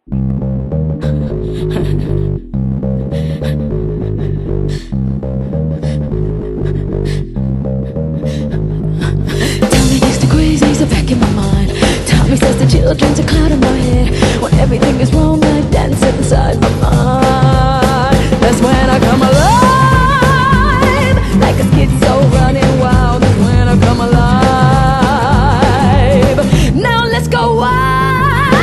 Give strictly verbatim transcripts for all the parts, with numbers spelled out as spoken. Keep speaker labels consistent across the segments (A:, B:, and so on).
A: Tommy thinks the crazies are back in my mind. Tommy says the children's a cloud in my head. When everything is wrong, I dance inside my mind. That's when I come alive, like a schizo running wild. That's when I come alive. Now let's go wild.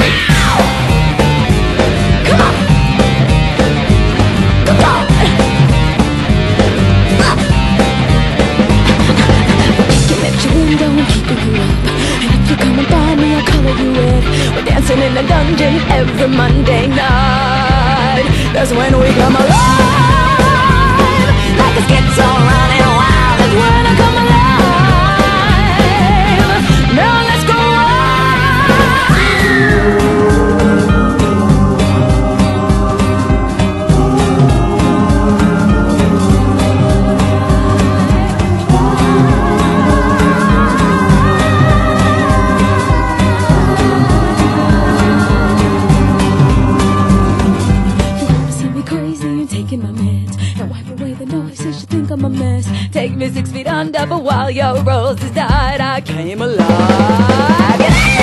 A: Come on, come on. Looking at your window and keeping you up. And if you're coming by me, I'll color you in. We're dancing in a dungeon every Monday night. That's when we come alive, like a schizo running wild. That's when I come alive. Now let's go I'm a mess. Take me six feet under, but while your roses died, I came alive.